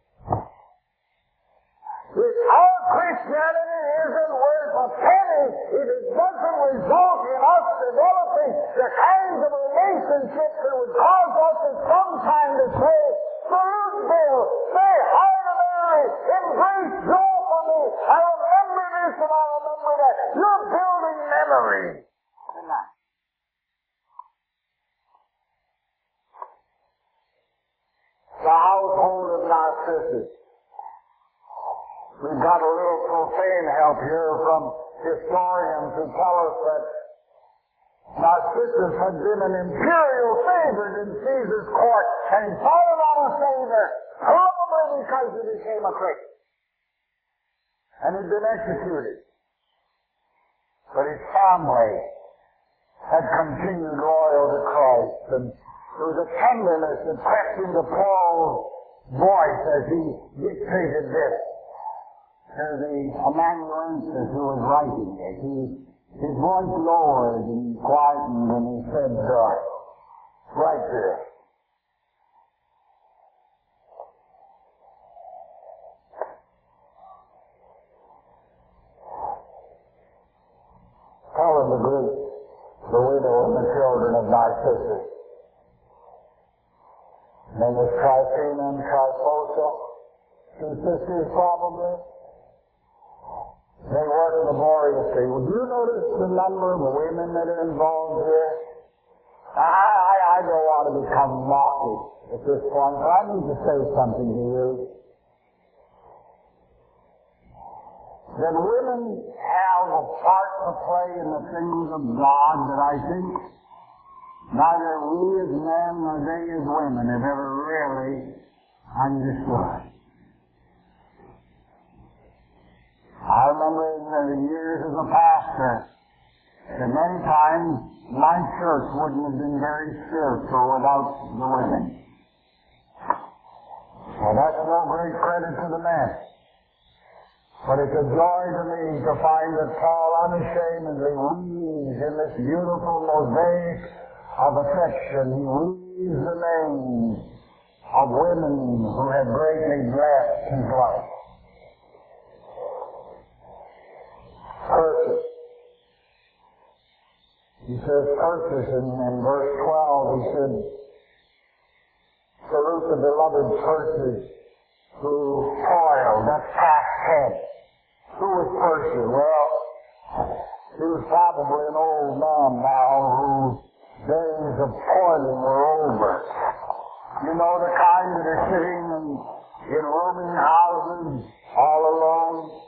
Our Christianity isn't worth a penny if it doesn't result in us developing the kinds of relationships that would cause us at some time to say, salute Bill, say hi to Mary, embrace Joe for me, I remember this and I remember that. You're building memories tonight. The household of Narcissus. We've got a little profane help here from historians who tell us that Narcissus had been an imperial favorite in Caesar's court, and he fallen out of favor, probably because he became a Christian. And he'd been executed. But his family had continued loyal to Christ, and there was a tenderness that crept into Paul's voice as he dictated this to the amanuensis who was writing it. He, his voice lowered and quietened, and he said, uh, right there. Tell of the Greeks, the widow and the children of Narcissus. Name is Tryphena and Tryphosa, two sisters probably. They work laboriously. Would you notice the number of women that are involved here? I, I, I don't want to become mawkish at this point, but I need to say something to you. That women have a part to play in the things of God that I think neither we as men nor they as women have ever really understood. I remember in the years as a pastor that many times my church wouldn't have been very spiritual without the women. Well, that's no great credit to the men. But it's a joy to me to find that Paul unashamedly weaves in this beautiful mosaic of affection. He weaves the names of women who have greatly blessed his life. Persis. He says Persis in, in verse twelve, he said, salute the beloved Persis who toiled, that's past tense. Who was Persis? Well, he was probably an old man now whose days of toiling were over. You know, the kind that are sitting in, in rooming houses all alone.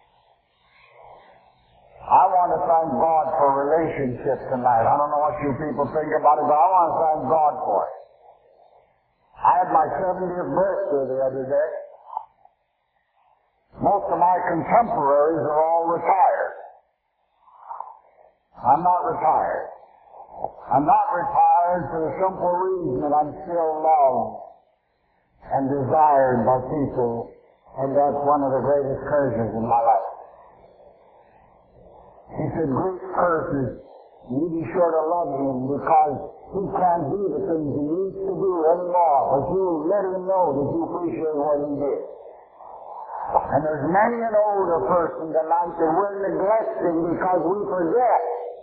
I want to thank God for relationships tonight. I don't know what you people think about it, but I want to thank God for it. I had my seventieth birthday the other day. Most of my contemporaries are all retired. I'm not retired. I'm not retired for the simple reason that I'm still loved and desired by people, and that's one of the greatest curses in my life. He said, great Persis, you be sure to love him because he can't do the things he used to do anymore, but you let him know that you appreciate what he did. And there's many an older person tonight that we're neglecting because we forget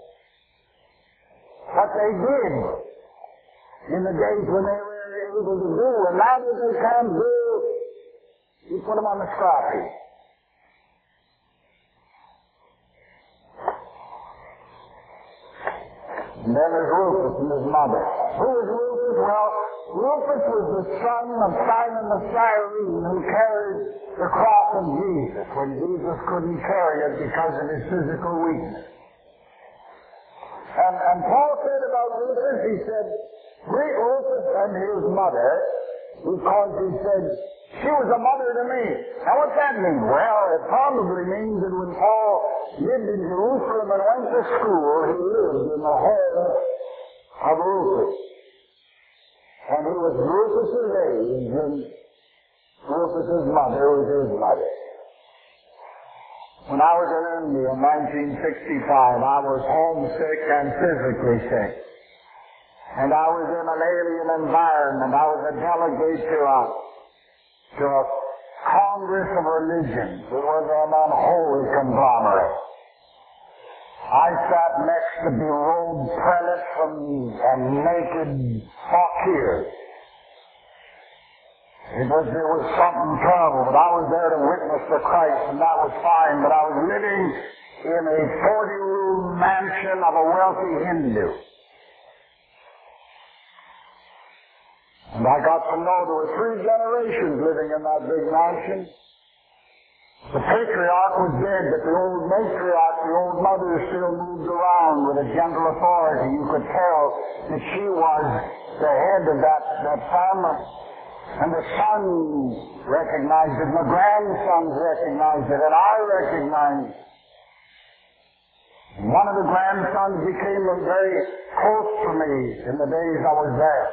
what they did in the days when they were able to do, and now that they can't do, you put them on the scrap heap. And then there's Rufus and his mother. Who is Rufus? Well, Rufus was the son of Simon the Cyrene who carried the cross of Jesus when Jesus couldn't carry it because of his physical weakness. And, and Paul said about Rufus, he said, greet Rufus and his mother, because he said, she was a mother to me. Now what's that mean? Well, it probably means that when Paul lived in Jerusalem and went to school, he lived in the home of Rufus. And he was Rufus's age, and Rufus's mother was his mother. When I was in India in nineteen sixty-five, I was homesick and physically sick. And I was in an alien environment. I was a delegate to a, to a Congress of Religions. It was an unholy conglomerate. I sat next to berobed prelates and naked fakirs. It was, it was something terrible, but I was there to witness to Christ, and that was fine. But I was living in a forty-room mansion of a wealthy Hindu. And I got to know there were three generations living in that big mansion. The patriarch was dead, but the old matriarch, the old mother, still moved around with a gentle authority. You could tell that she was the head of that, that family. And the sons recognized it, my grandsons recognized it, and I recognized it. And one of the grandsons became very close to me in the days I was there.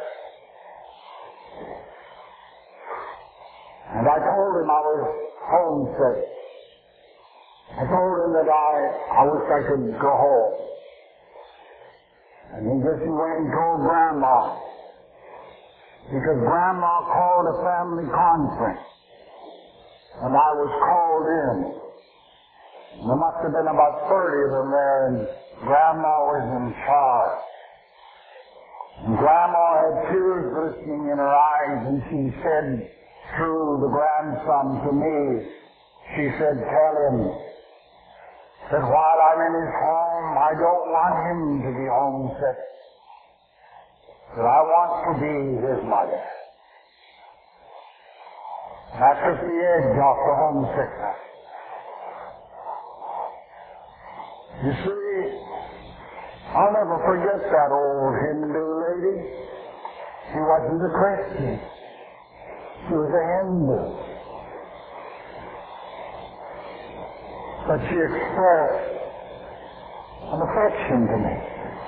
And I told him I was homesick. I told him that I, I wish I could go home. And he just went and told Grandma. Because Grandma called a family conference. And I was called in. There must have been about thirty of them there, and Grandma was in charge. And Grandma had tears glistening in her eyes, and she said through the grandson to me, she said, tell him that while I'm in his home, I don't want him to be homesick. That I want to be his mother. That took the edge off the homesickness. You see, I'll never forget that old Hindu lady. She wasn't a Christian. She was a Hindu. But she expressed an affection to me.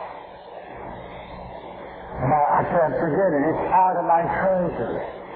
And I, I can't forget it. It's part of my treasure.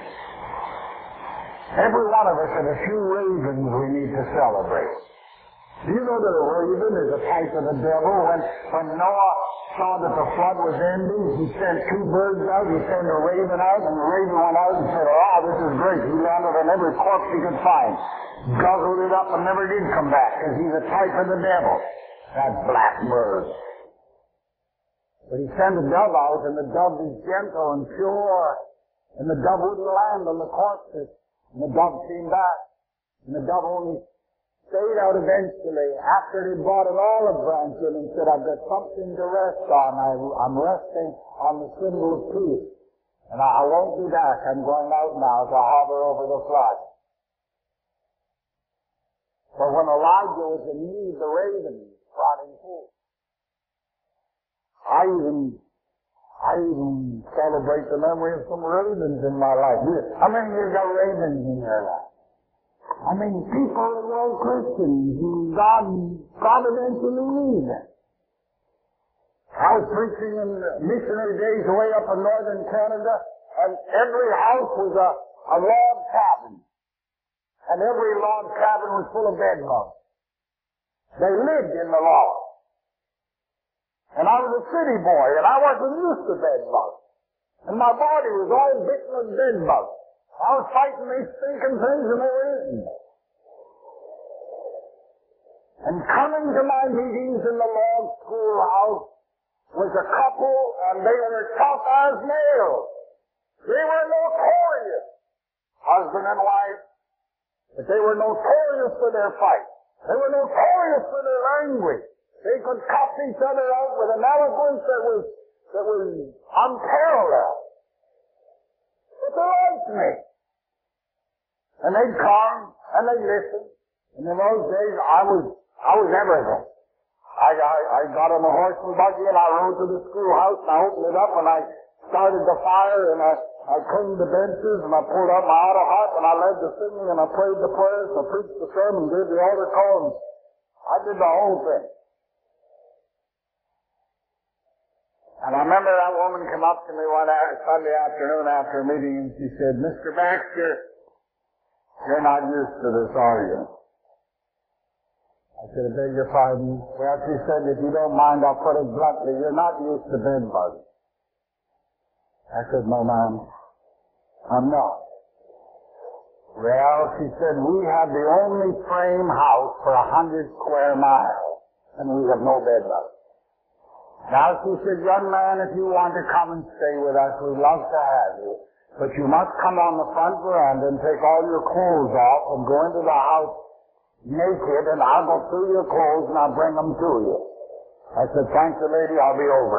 Every one of us had a few ravens we need to celebrate. Do you know that a raven is a type of the devil? When, when Noah saw that the flood was ending, he sent two birds out, he sent a raven out, and the raven went out and said, oh, this is great. He landed on every corpse he could find, guzzled it up and never did come back, because he's a type of the devil. That black bird. But he sent a dove out, and the dove is gentle and pure, and the dove wouldn't land on the corpses. And the dove came back, and the dove only stayed out eventually after he brought an olive branch in and said, I've got something to rest on. I, I'm resting on the symbol of peace. And I, I won't be back. I'm going out now to hover over the flood. But when Elijah was in need, the ravens brought him food. I even, I even celebrate the memory of some ravens in my life. How many of you got ravens in your life? I mean, people that were Christians, who God providentially lead. I was preaching in missionary days way up in northern Canada, and every house was a, a log cabin. And every log cabin was full of bed bugs. They lived in the log. And I was a city boy, and I wasn't used to bed bugs. And my body was all bitten with bed bugs. I was fighting these stinking things and they were eating me. And coming to my meetings in the log schoolhouse was a couple, and they were tough as nails. They were notorious, husband and wife, but they were notorious for their fight. They were notorious for their language. They could cuss each other out with an eloquence that was, that was unparalleled. still liked me. And they'd come, and they'd listen. And in those days, I was, I was everything. I, I, I got on a horse and buggy, and I rode to the schoolhouse, and I opened it up, and I started the fire, and I, I cleaned the benches, and I pulled out my auto harp, and I led the singing, and I prayed the prayers, and I preached the sermon, did the altar call, and I did the whole thing. And I remember that woman came up to me one Sunday afternoon after a meeting, and she said, Mister Baxter, you're not used to this, are you? I said, I beg your pardon. Well, she said, if you don't mind, I'll put it bluntly, you're not used to bed bugs. I said, no, ma'am, I'm not. Well, she said, we have the only frame house for a hundred square miles, and we have no bed bugs. Now, she said, young man, if you want to come and stay with us, we'd love to have you. But you must come on the front veranda and take all your clothes off and go into the house naked, and I'll go through your clothes and I'll bring them to you. I said, thank you, lady, I'll be over.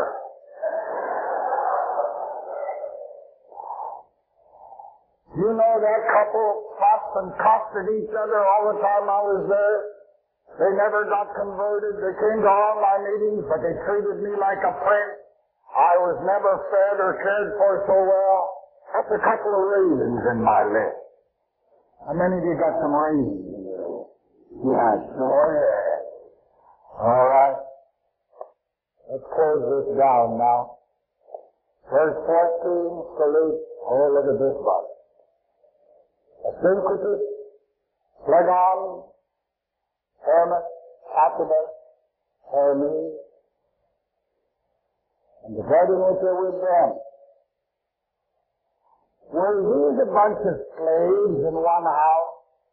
You know that couple fussed and cussed at each other all the time I was there? They never got converted. They came to all my meetings, but they treated me like a prince. I was never fed or cared for so well. That's a couple of raisins in my list. How many of you got some raisins? Yes, sure, yeah. All right. Let's close this down now. Verse fourteen, salute. Oh, look at this body. Asyncritus, Phlegon, Hermas, Atticus, Hermes, and the brethren which are with them. Were these a bunch of slaves in one house?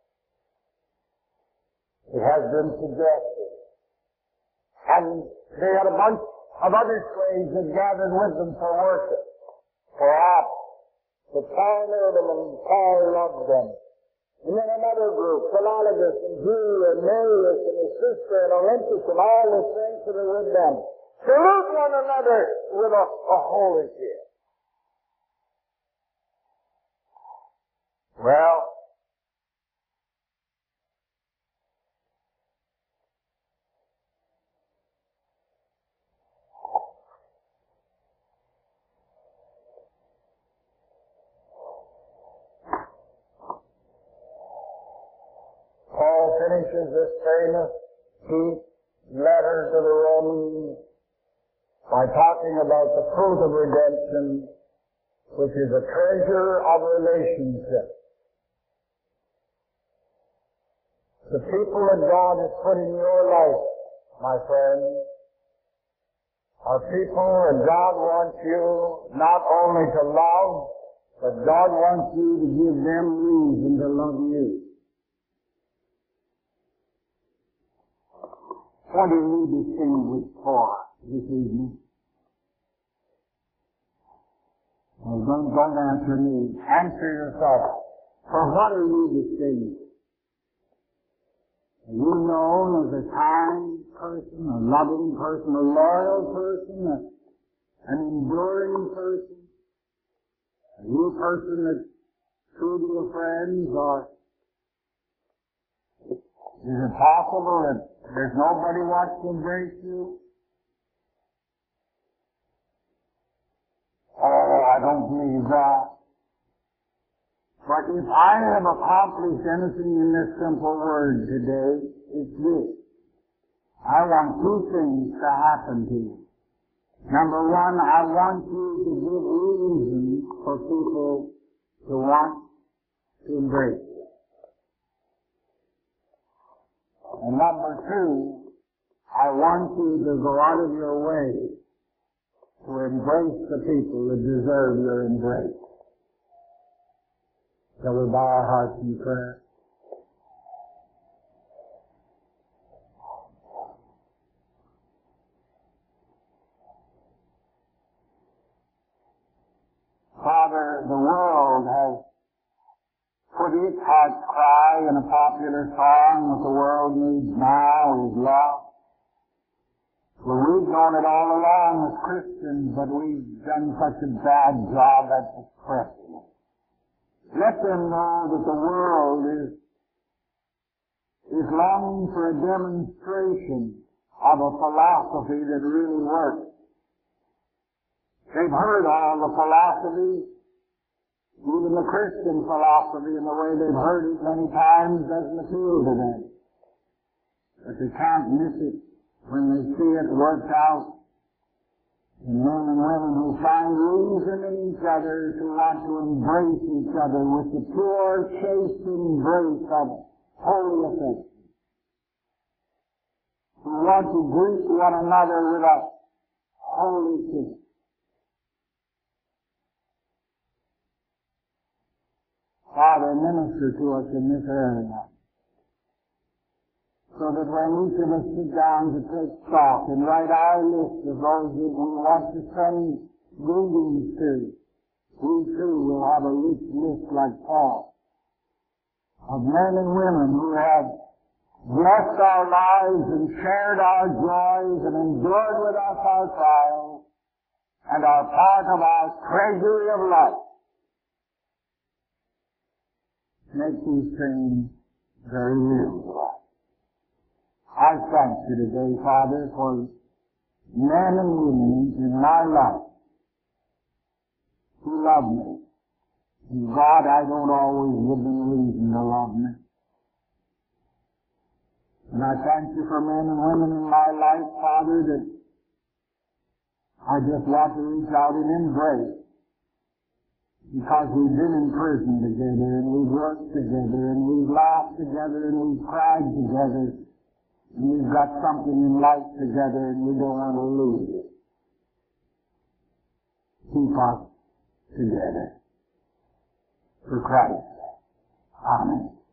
It has been suggested. And they had a bunch of other slaves that gathered with them for worship. Perhaps. But Paul knew them and Paul loved them. And then another group, Philologus and Drew and Marius and his sister and Olympus and all the saints that are with them. Salute one another with a, a holy kiss. Well, Paul finishes this famous deep letter to the Romans by talking about the fruit of redemption, which is a treasure of relationship. The people that God has put in your life, my friend, are people that God wants you not only to love, but God wants you to give them reason to love you. What are you distinguished for this evening? Well, don't, don't answer me. Answer yourself. For what are you distinguished? Are you known as a kind person, a loving person, a loyal person, a, an enduring person? Are you a person that's true to your friends, or is it possible that there's nobody wants to embrace you? Oh, I don't believe that. But if I have accomplished anything in this simple word today, it's this. I want two things to happen to you. Number one, I want you to give reason for people to want to embrace you. And number two, I want you to go out of your way to embrace the people that deserve your embrace. Shall we bow our hearts in prayer? Father, the world has put its heart's cry in a popular song that the world needs now is love. Well, we've known it all along as Christians, but we've done such a bad job at expressing it. Let them know that the world is, is longing for a demonstration of a philosophy that really works. They've heard all the philosophies, even the Christian philosophy, and the way they've heard it many times doesn't appeal to them. But they can't miss it when they see it worked out in men and women who find reason in each other to want to embrace each other with the pure, chaste embrace of holy affection. Who want to greet one another with a holy kiss. Father, minister to us in this area, so that when each of us sit down to take stock and write our list of those that we want to send greetings to, we too will have a rich list like Paul, of men and women who have blessed our lives and shared our joys and endured with us our trials and are part of our treasury of life. Make these things very real to us. I thank you today, Father, for men and women in my life who love me. And God, I don't always give them reason to love me. And I thank you for men and women in my life, Father, that I just want to reach out and embrace. Because we've been in prison together, and we've worked together, and we've laughed together, and we've cried together, and we've got something in life together, and we don't want to lose it. Keep us together. For Christ. Amen.